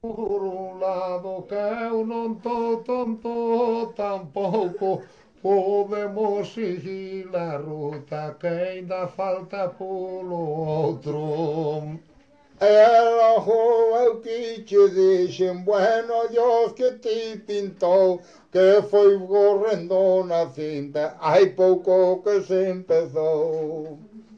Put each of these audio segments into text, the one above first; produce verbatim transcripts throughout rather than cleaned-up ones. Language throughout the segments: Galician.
Por un lado que eu non tô tonto, tampouco podemos seguir a ruta que ainda falta polo outro. Ela eu que te dixen, bueno, Dios que te pintou, que foi correndo na cinta, hai pouco que se empezou.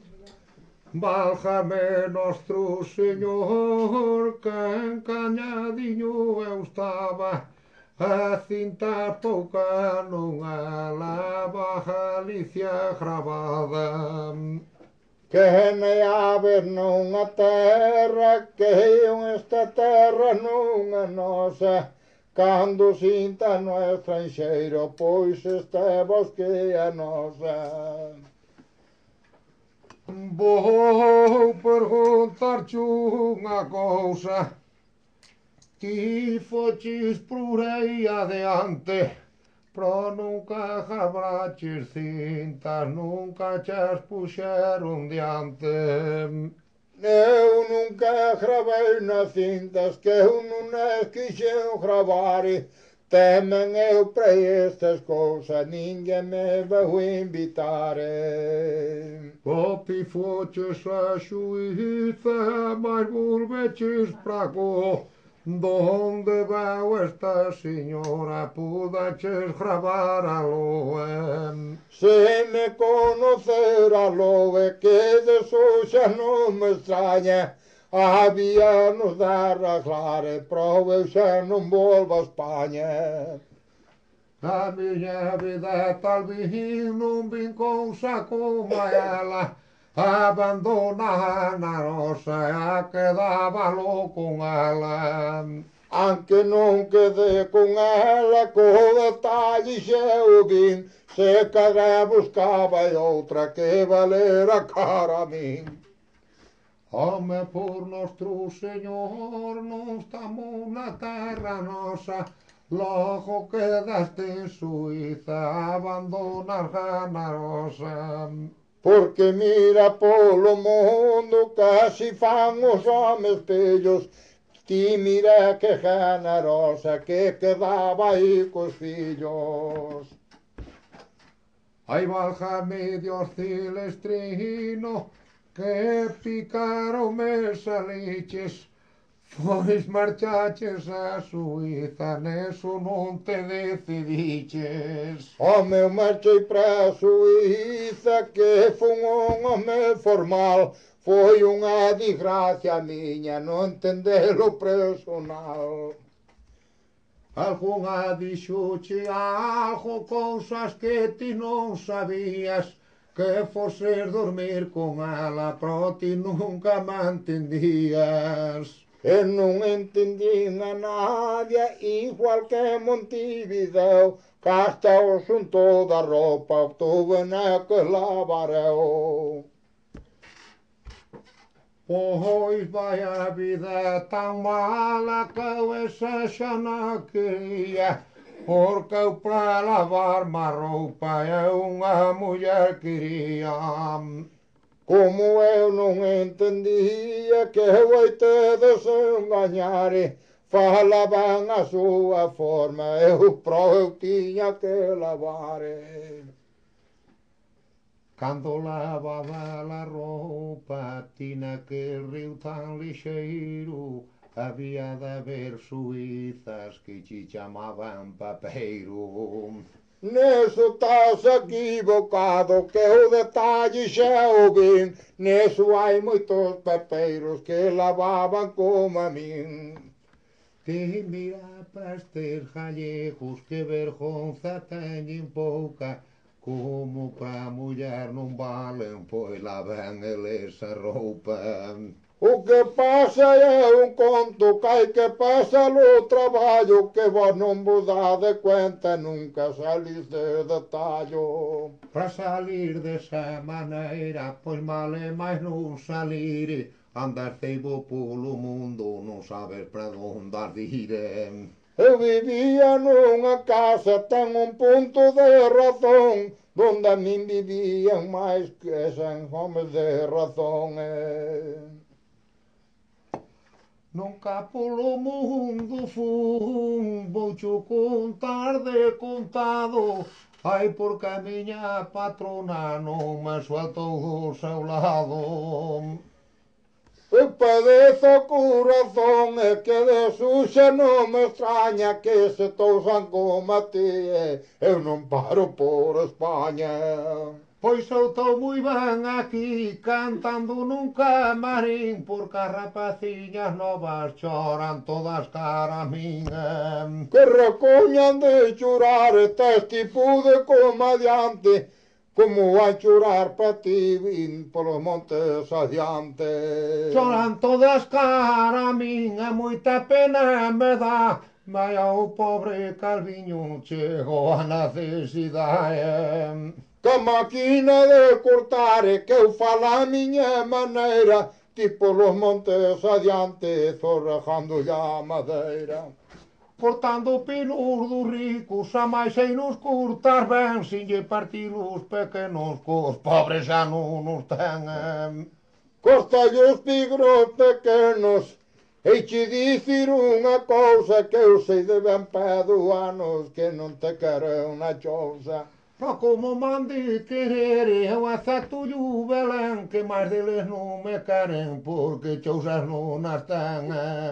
Válgame Nostro Señor, que encañadiño eu estaba, a cinta pouca nunha lava Galicia gravada. Que ne haber nunha terra, que eu esta terra nunha nosa, cando sinta no estranxeiro, pois este bosque é nosa. Vou perguntar-te unha cousa, ti foches por aí adiante, pero nunca jabraches cintas, nunca chas puxeron diante. Eu nunca gravei nas cintas, que eu non as quixen gravar. Temen eu para estas cousas, ninguén me vai invitar. Copi foches a Suíza, mas volveches para go. Donde veu esta señora, pudaches gravar a loe. Se me conocera loe, que de xa non me extraña, había nos dar arreglar, pero eu xa non volvo a España. A miña vida tal vez non vin cousa como ela, abandona na rosa e a quedaba louco con ela. Aunque non quede con ela, co detalle xa o vin, se cadra buscaba outra que valera cara a min. Home, por Nostro Señor, non estamos na terra nosa, logo quedaste en Suiza, abandonas Ganarosa. Porque mira polo mundo, casi fan os homes pellos, ti mira que generosa que quedaba aí cos fillos. Ai, válgame Dios cilestrino, que picaron me saliches, pois marchaches a Suiza, neso non te decidiches. Home, eu marchei pra Suíza, que fun un home formal, foi unha desgracia miña non entendelo personal. Algunha dixoche algo, cousas que ti non sabías, que foses dormir con ela, pero ti nunca me entendías. E non entendín a nadie, igual que Montevideo, casta o xunto da roupa, tuve na que lavar eu. Pois vai a vida tan mala que eu esa xa non quería, porque eu para lavar-me a roupa eu unha muller quería. Como eu non entendía que eu hai te desengañar, falaban a súa forma, eu pro eu tiña que lavar. Cando lavaba a roupa ti naquel río tan lixeiro, había de haber suizas que che chamaban papeiro. Neso estás equivocado, que o detalle xa o vin, neso hai moitos pepeiros que lavaban como a min. Ti mira para estes gallegos que vergonza teñen pouca, como para muller non valen, pois laven eles a roupa. O que pasa é un conto que hai que pasar o traballo, que vos non vos dade cuenta, nunca salís de detallo. Para salir desa maneira, pois male máis non salir, andar ceibo polo mundo, non sabes para onde has de ir. Eu vivía nunha casa, ten un punto de razón, donde a min vivían máis que cen homes de razón. Nunca polo mundo fun, voucho contar de contado. Ai, porque a miña patrona non me sueltou do seu lado. Eu padezo o corazón e que de suxa non me extraña que se tousan como a ti e eu non paro por España. Pois eu estou moi ben aquí cantando nun camarín porque as rapaciñas novas choran todas cara a min. Que recoñan de chorar tes tipo de comediante como a chorar pa ti vin polos montes adiante. Choran todas cara a min e moita pena me dá. Vai ao pobre Calviño chegou a necesidade. Que a máquina de cortar e que eu falo a miña maneira ti polos montes adiante zorrejando a madeira. Cortando pinos dos ricos, a máis sei nos cortar ben, sin lle partir os pequenos, cos pobres xa non nos ten. Cortalle os tigros pequenos, e che dicir unha cousa que eu sei de ben pedo anos que non te quero unha chousa. Só como mande querer, eu acepto o Belén, que máis deles non me queren, porque chousas non as ten.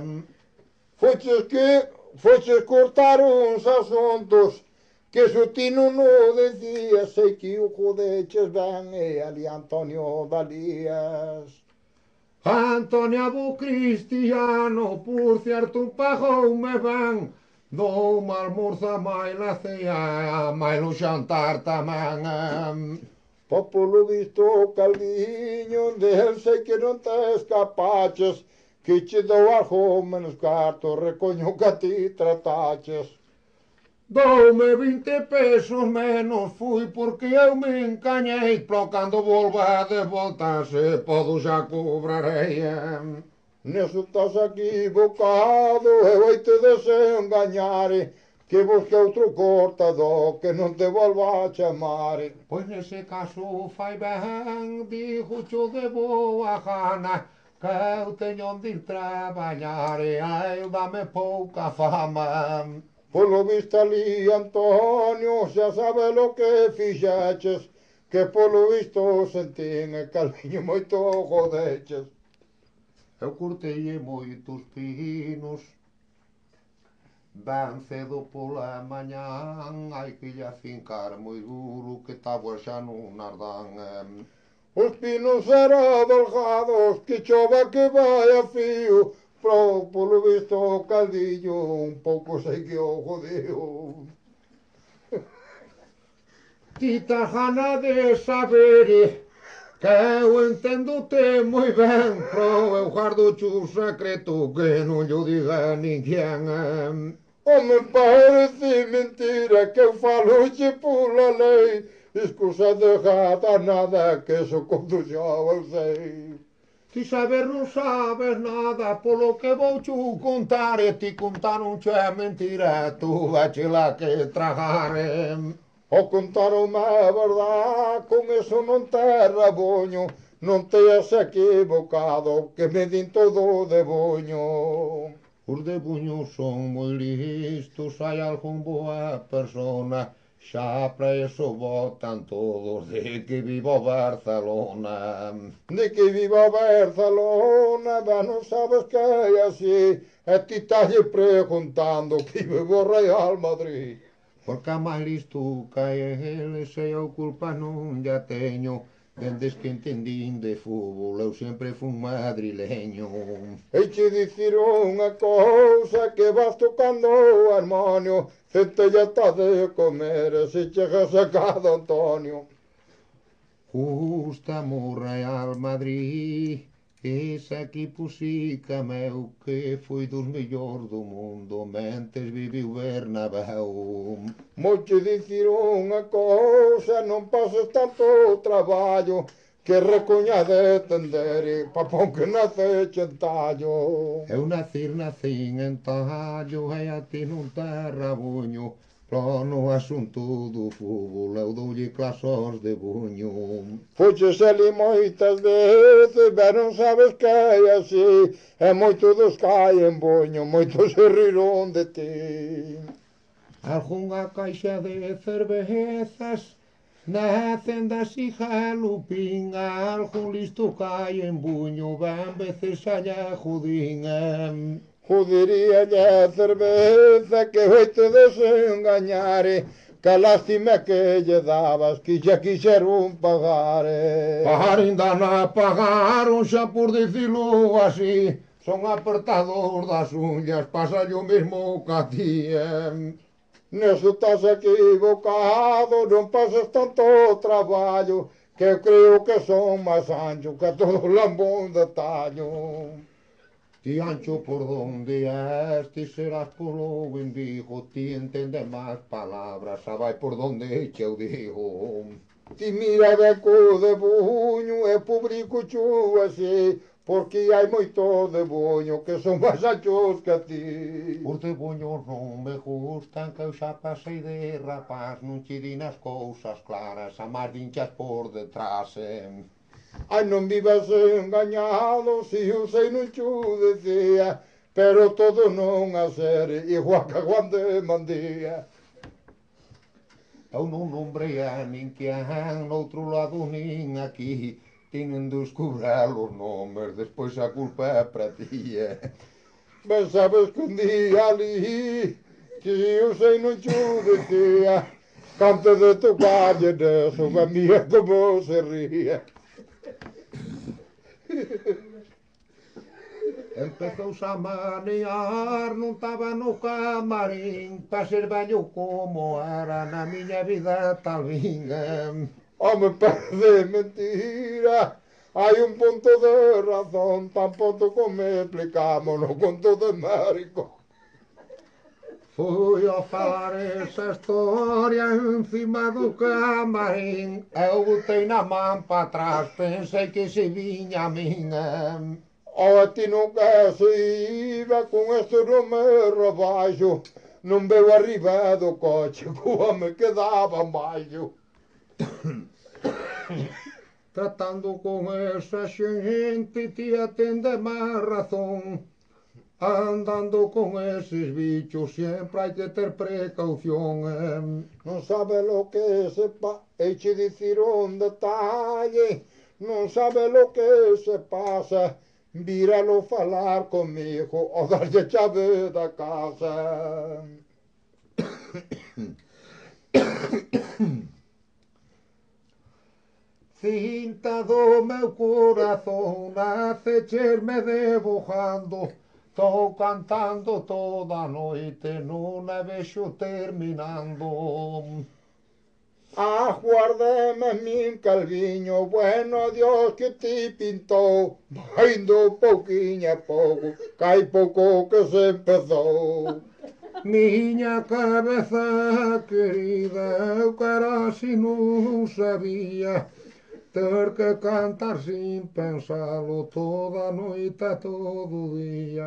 Foches que, foches cortar uns asuntos, que se ti non o decías, sei que o jodeches ben, e ali Antonio Dalías. Antonia bo cristiano, por certo pagoume ben, dou mal almorza máis la cea, máis o xantar tamén. Po polo visto Calviño, del sei que non te escapaches, que che dou algo menos carto, recoño que a ti trataches. Doume vinte pesos menos, fui porque eu me encañei, pero cando volva de volta se podo xa cobrarei. Neso estás equivocado, eu hei te desengañar, que busque outro cortador que non te volva a chamar. Pois nese caso fai ben, digo xo de boa gana, que eu teño onde ir traballar e ai, dame pouca fama. Polo visto ali, Antonio, xa sabe lo que fixeches, que polo visto sentín e Calviño moito jodeches. Eu cortei moitos pinos, ben cedo pola mañán, hai que lle afincar moi duro que táboas xa non as dan. Os pinos eran delgados, que chova que vai a fío, pero polo visto o Caldillo un pouco sei que o jodeu. Ti tas gana de saber que eu entendo-te moi ben, pero eu guardo un secreto que non llo diga a ninguén. Home, parece mentira que eu falo xe pola lei, excusa de gata nada que eso conto xa eu sei. Ti saber non sabes nada, polo que vou chu contar e ti contaron che mentira, tú vachela que tragar. O contaronme a verdad, con eso non te raboño, non te has equivocado, que me din todo de boño. Os de buño son moi listos, hai algún boa persona, xa para eso votan todos de que viva Barcelona. De que viva Barcelona, ben non sabes que é así, e ti talle preguntando que vive o Real Madrid. Porque a máis listo que eles e eu culpa non ya teño, dendes que entendín de fútbol, eu sempre fun madrileño. Hei che dicir unha cousa, que vas tocando o armonio, centella ta de comer, se chegas a casa, Antonio. Gusta-me o Real Madrid, ese equipo sí que meu, que foi dos mellores do mundo, mentes viviu Bernabéu. Moi che dicir unha cousa, non pases tanto traballo, que recoña de tender, papón que nace en tallo. Eu nacir nacín en tallo, e a ti non te rabuño, Plano assunto do fogo, eu dou-lhe classões de bunho. Fuches ali muitas vezes, mas não sabes que é assim. É muito dos caem bunho, muitos se riram de ti. Alguma caixa de cervezas na fenda si jalupinha, algún listo cai en buño, van veces allá judinha. Judiría-lhe a cerveza que oito desengañar, que lástima que lle dabas, que xa quixeron pagar. Pagar ainda na pagaron xa por dicilo así, son apertador das uñas, pasa o mesmo que a ti. Neso estás equivocado, non pasas tanto traballo, que eu creo que son máis ancho que todo lambón de tallo. Ti ancho por donde és, ti serás polo bendigo, ti entende máis palabras, xa vai por donde che eu digo. Ti mira de co de buño e publico chu así, porque hai moito de buño que son máis anchos que a ti. Os de buños non me gustan, que eu xa pasei de rapaz, non che din as cousas claras, a máis dinchas por detrás. Eh. Ai, non vivas engañado, si eu sei non chu decía, pero todo non a ser igual que Juan de Mandía. Eu non nombrei a ninguén, no outro lado nin aquí, tienen de descubrir os nomes, despois a culpa é para ti. Eh. Mas sabes que un día ali, que eu sei non chu decía, canto de tocarlle neso, a mía como se ría. Empezouse a manear, non estaba no camarín, pa ser vello como era na miña vida tal vinga. Home, parece mentira. Hai un punto de razón, tampouco como explicamos no conto de México. Fui a falar esa historia encima do camarín, eu botei na man pa trás, pensei que se viña a minha. Oh, ti nunca se iba con este nome rebaixo, non veu arriba do coche, que o home quedaba baixo. Tratando con esa xente ti atende máis razón. Andando con eses bichos sempre hai que ter precaución. Eh. Non sabe lo que se pa... E che dicir un detalle, non sabe lo que se pasa, víralo falar comigo ou darlle chave da casa. Cinta do meu corazón, nacecherme debujando, tô cantando toda a noite, non a vexo terminando. Aguardeme min calviño, bueno Dios que ti pintou, indo pouquinho a pouco, cai pouco que se empezou. Miña cabeza querida, eu casi non sabía ter que cantar sin pensalo toda a noite, todo o día.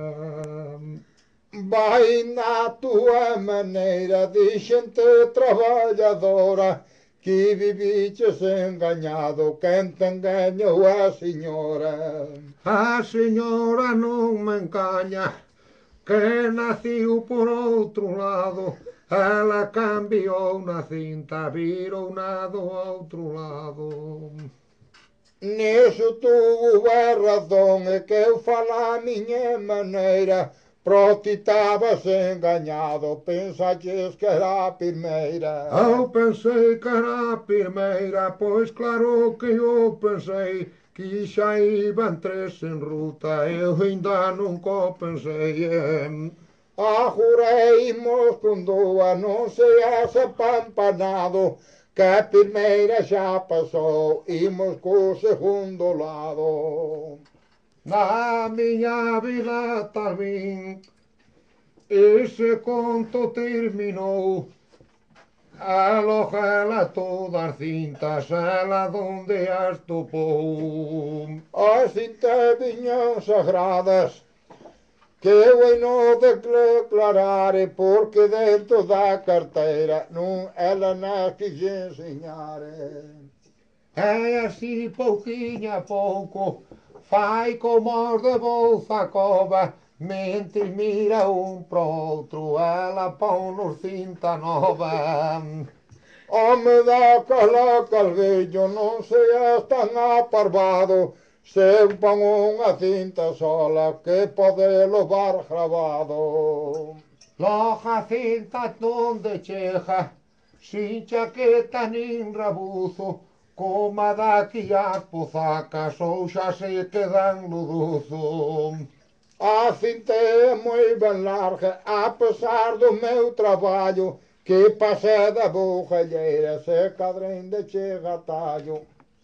Vai na tua maneira de xente traballadora, que viviches engañado, quen te engañou a señora. A señora non me engaña, que naciu por outro lado, ela cambiou na cinta, virou na do outro lado. Niso tuvo razón, é que eu falo a miña maneira, pro ti estabas engañado, pensaches que era a primeira. Eu pensei que era a primeira, pois claro que eu pensei que xa iban tres en ruta, eu ainda nunca pensei. Ajureimos con dúas, non seas apampanado, que a primeira xa pasou, imos co segundo lado. Na miña vida tamén ese conto terminou, alojala todas as cintas, ela donde as topou. As cintas viñan sagradas, que eu não declarar, porque dentro da carteira não, ela não quis ensinar. É assim pouquinho a pouco, fai como de bolsa cova, mente mira um pro outro, ela põe-nos cinta nova. Homem da cala calvillo, não seas tão aparvado, se põe uma cinta sola que pode levar gravado. Loja cinta donde cheja, sin chaqueta nin rabuzo, coma daqui as pozacas ou xa se quedan no duzo. A cinta é muito bem larga, apesar do meu trabalho, que passei da borralheira, se cadrem de chega talho.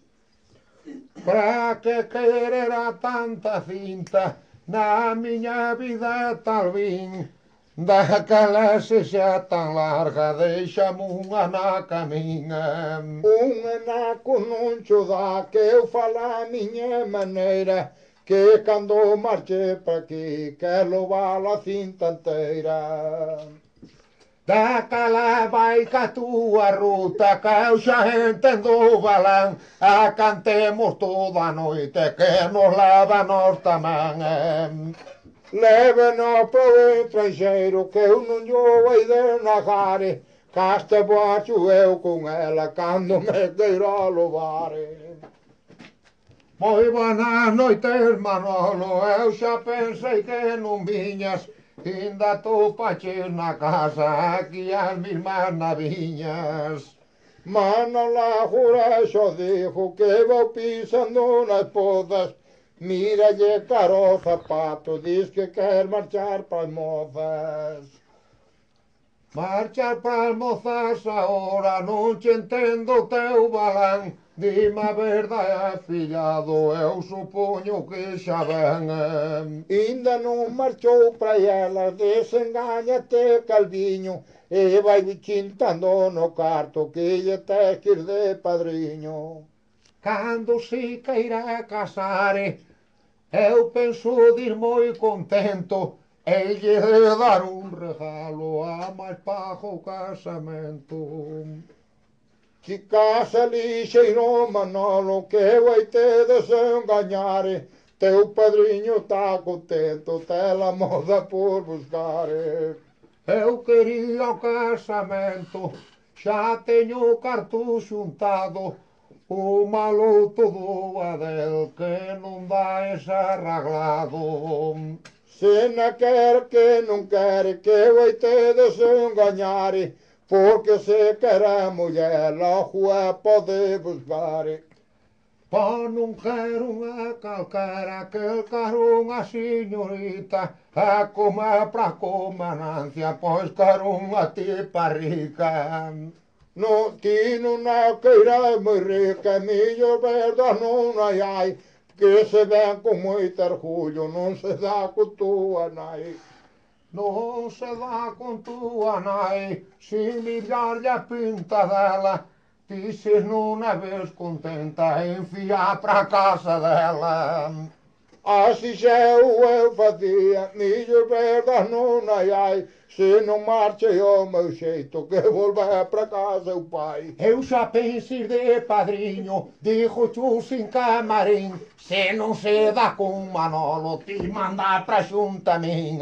Pra que querer a tanta cinta, na miña vida tal vin, daquela se xa tan larga, deixame unha na camiña. Um anaco non cho dá, que eu falo a minha maneira, que cando marche para aqui, quero levar a cinta inteira. Daquela vai ca túa ruta, que eu xa entendo o balán, a cantemos toda a noite, que nos leva nós tamén. Leve-nos para o estrangeiro, que eu non llo hei de negar, caste baixo eu con ela, cando me queira levar. Moi buenas noites, Manolo, eu xa pensei que non viñas, ainda tô paches na casa, aquí as mismas naviñas. Manola jura xo dixo que vou pisando nas podas, míralle caro o zapato, diz que quer marchar para as mozas. Marchar para as mozas agora, non che entendo o teu balán, dime a verdade, afillado, eu supoño que xa ven. Ainda non marchou para elas, desengáñate calviño, e vai chintando no carto que lle tes que ir de padriño. Cando se queira casar, eu penso de ir moi contento, e lle de dar un regalo a máis pago casamento. Que casa lixeiro Manolo, que vai te desengañar, teu padriño está contento, te la moda por buscar. Eu quería o casamento, xa teño o carto xuntado, o malo todo a del que non dá ese arreglado. Se na quer que non quer, que vai te desengañar, porque se quer a muller, logo a pode buscar. Pá, non quero unha calquera, que quero unha señorita, a comer pra comanancia, pois quero unha tipa rica. No, ti non a queira moi rica, millo verdad non hai hai, que se ven con moito orgullo, non se dá con túa nai. Non se dá con túa nai, sin mirarlle a pinta dela, ti se non a ves contenta, enfía pra casa dela. Así xa eu facía, millo verdad non hai hai, se non marche o meu xeito, que volver pra casa o pai. Eu xa pensei de padriño, dixo chu sin camarín, se non se dá con Manolo, ti manda pra xunta min.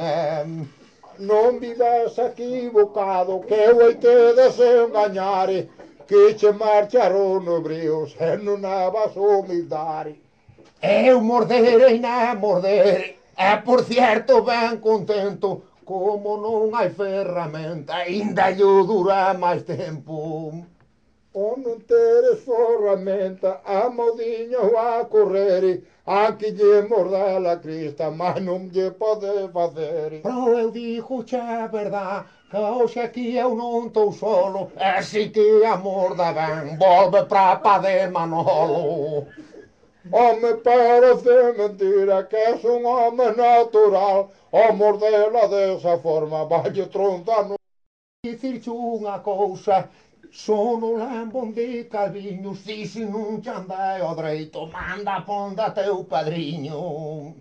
Non vives equivocado, que eu hei te desengañar, que che marcharon no brío, se non a vas humildar. Eu morderei na morder, e por cierto ben contento, como non hai ferramenta, ainda lle dura máis tempo. O non teres ferramenta, a modiño a correr, aquí lle morda la crista, mas non lle pode facer. Pero eu digo xa verdad, que hoxe aquí eu non estou solo, e si que a morda ben, volve pra pa de Manolo. Home, parece mentira que és un home natural, o mordela desa forma, valle tronta no... Dicirche unha cousa, son o lambón de Calviño, si se non che anda ao dreito, manda ponda teu padriño.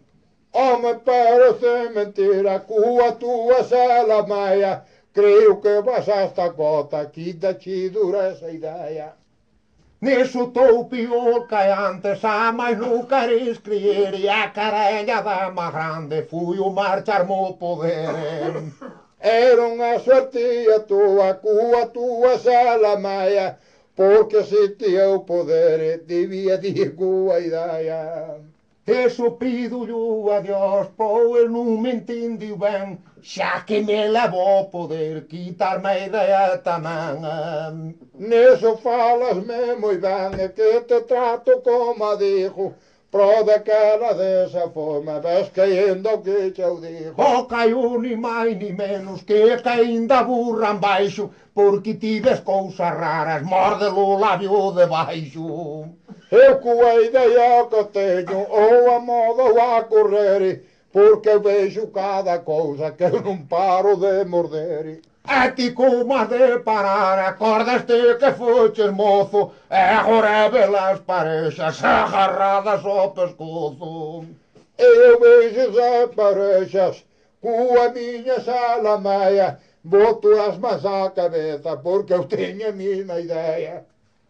Oh, me parece mentira, cua tua salamaia. Creio que vas a esta cota, quita-te dura essa ideia. Nisso estou pior que antes, a mais no quero escrever e a carelha da mais grande fui o marchar-me o poder. Era unha sortía tua, cua tua salamaia, porque se tinha o poder, devia dir cua ideia. Eso pido-lhe a Deus, pois não me entendi bem, já que me levou o poder, quitar-me a ideia também. Nisso falas-me muito bem, é que te trato como digo, prova que ela dessa forma, vais caindo o que te eu digo. Oh, caiu nem mais nem menos que ainda burram baixo, porque tives coisas raras, morde-lo o lábio de baixo. Eu com a ideia que tenho, ou a moda ou a correr, porque eu vejo cada coisa que eu não paro de morder. A ti como has de parar, acordaste que foste moço, agora belas pareixas agarradas ao pescoço. Eu vejo as pareixas com a minha salamaia, boto as mãos à cabeça porque eu tenho a minha ideia.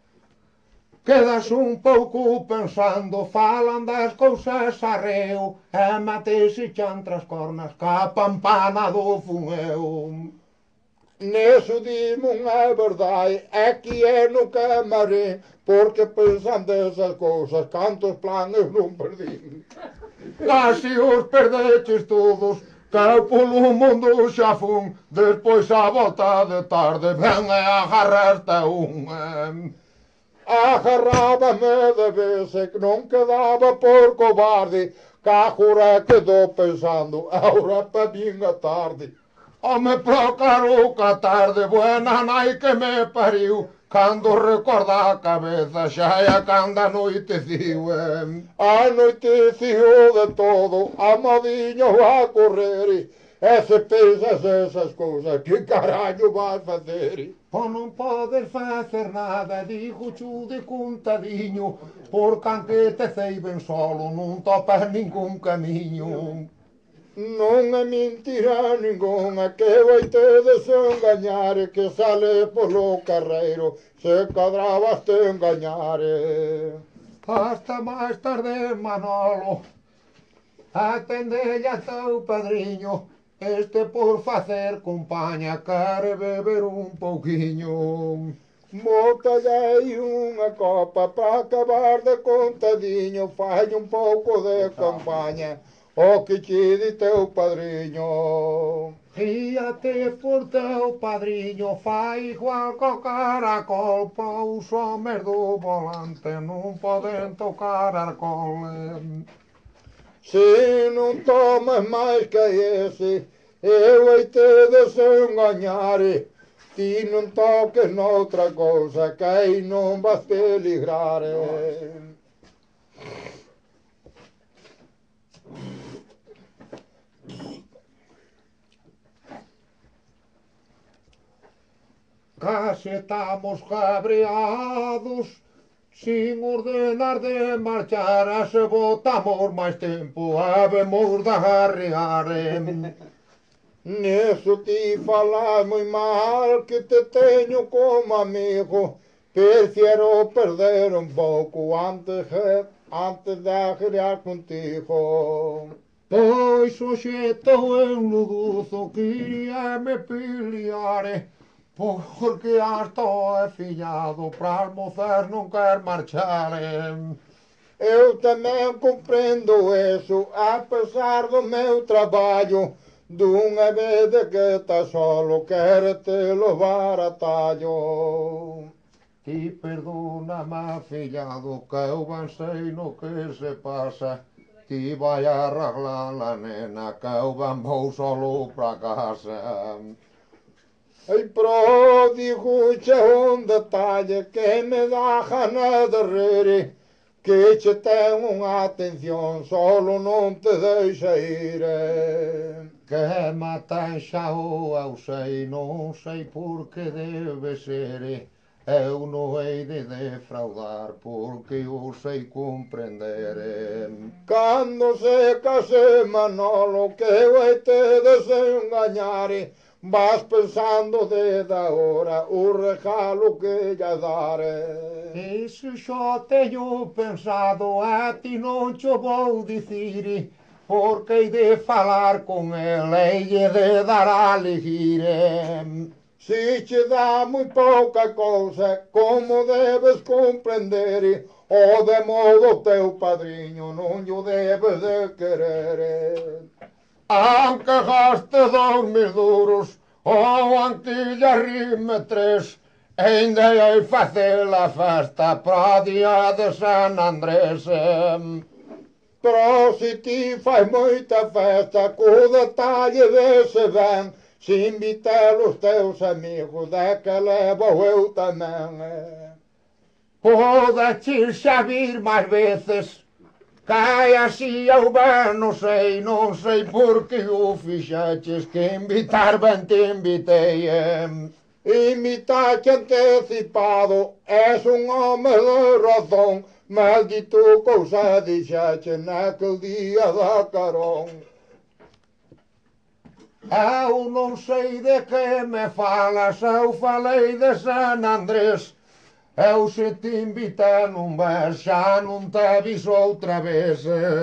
Quedas um pouco pensando, falam das coisas arreu, é mate-se chantra as cornas, cá pampana do funeu. Nisso diz-me uma verdade, é que é no camarim, porque pensando dessas coisas, quantos planos não perdi. Ah, se os perdetes todos, que eu pelo mundo xa fun, despois a volta de tarde, ven e agarraste un. Agarrava-me de vez que não quedava por cobarde, cá jura quedou pensando, agora para mim a tarde. Oh, me procurou que a tarde, buena nai que me pariu, cando recorda a cabeza, xa é cando anoiteciu. Anoiteciu de todo, amadinho a correr, e se pensas essas coisas, que caralho vais fazer? Oh, não podes fazer nada, digo-te de contadinho, por que te ceiben solo, não topas ningún caminho. Não é mentira nenhuma que vai te desenganar, que sale pelo carreiro, se cadravas te enganar. Hasta mais tarde, Manolo, atende a teu padrinho, este por fazer companhia quer beber um pouquinho. Monta-lhe uma copa para acabar de contadinho, faz um pouco de campanha, o que te diz teu padrinho. Ria-te por teu padrinho, faz igual que o caracol, os homens do volante não podem tocar arcol. Se não tomas mais que esse, eu hei te desenganar. Ti não toques noutra coisa, que aí não vais te livrar. Casi estamos cabreados, sin ordenar de marchar, se botamos mais tempo, habemos de arrear. Nisso te falar muito mal, que te tenho como amigo. Prefiro perder um pouco antes, antes de arrear contigo. Pois hoxe estou enluduzo, queria me pelear, porque já estou afilhado, para as moças não quer marchar. Eu também compreendo isso, apesar do meu trabalho. De uma vez que estás solo, quero te levar a talho. E perdona-me, afilhado, que eu bem sei no que se passa. Ti vai arreglar la nena, que eu bem vou solo para casa. Ai, pródigo, é um detalhe que me dá gana de rir, que te tenho uma atenção, solo não te deixa ir. Que matan xa o eu sei, non sei por que debe ser. eu não hei de defraudar, porque eu sei compreender. Quando se case Manolo, que eu hei te desenganar, vas pensando desde agora o regalo que lhe daré. Isso só tenho pensado, a ti não te vou dizer, porque hei de falar com ela e hei de dar a alegria. Se te dá muito pouca coisa, como deves compreender, ou de modo teu padrinho não lhe deves de querer. Aunque gaste dois mil duros, ou aunque lhe arrime três, ainda hei fazer a festa para o dia de San Andrés. Pero se ti faz muita festa, com o detalhe vê-se bem, se invitar os teus amigos, é que levo eu também. Pode-te saber mais vezes, cai assim eu bem, não sei, não sei porque o fizestes, que invitar bem te invitei. Imitar-te antecipado, és um homem de razão, maldito coisa disseste naquele dia da carão. Eu não sei de que me falas, eu falei de San Andrés. Eu se te invitei num mês, já não te aviso outra vez.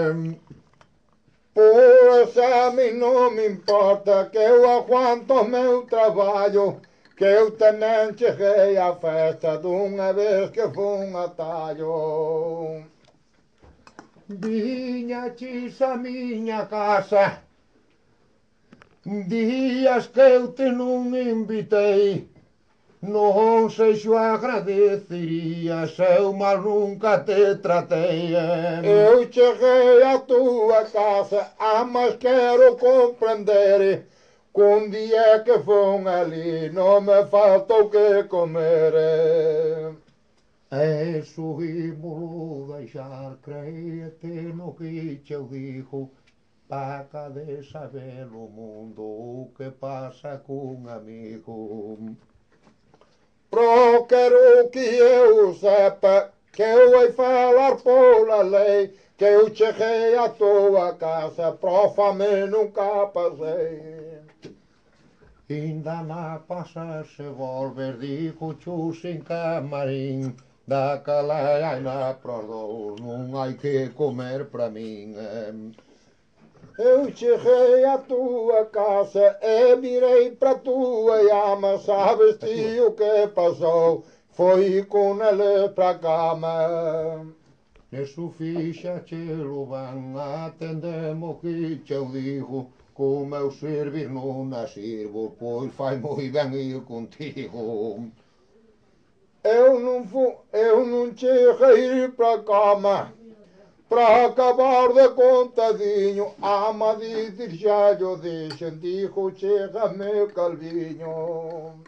Pois a mim não me importa, que eu aguanto o meu trabalho, que eu também cheguei à festa de uma vez que foi um atalho. Vinha-te a minha casa, dias que eu te não invitei. Não sei se eu agradeceria, se eu mal nunca te tratei. Eu cheguei à tua casa, ah, mas quero compreender, que um dia que vão ali não me falta o que comer. É sorrir-me deixar, creia-te no que te eu digo, para de saber no mundo o que passa com um amigo. Pro quero que eu saiba, que eu hei falar pela lei, que eu cheguei à tua casa, pro fome nunca passei. Ainda na passa se volver, digo-te sem camarim, daquela ainda para os dois, não há que comer para mim. Eu cheguei à tua casa e virei para tua ama, sabes te o que passou? Foi com ele para a cama. Nisso ficha te luvan, atendemos que te eu digo, como eu servir não na sirvo, pois faz muito bem ir contigo. Eu não vou, eu não cheguei para a cama, para acabar de contadinho, ama de já eu deixo, digo chega meu calvinho.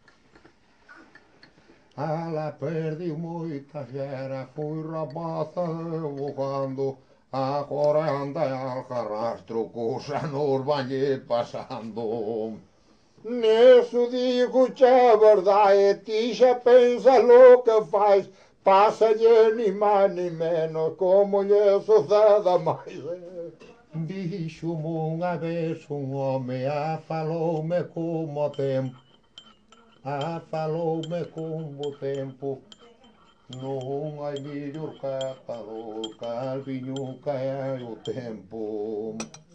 Ela perdeu muita gera, fui rabata evocando, agora anda al carrastro, cosa nos vai passando. Nisso digo-te a verdade, ti já pensa o que faz, passa-lhe nem mais nem menos, como lhe suceda mais. Dijo-me uma vez um homem, ah, falou-me como o tempo, ah, falou-me como o tempo, não há melhor capador, calvinho cai o tempo.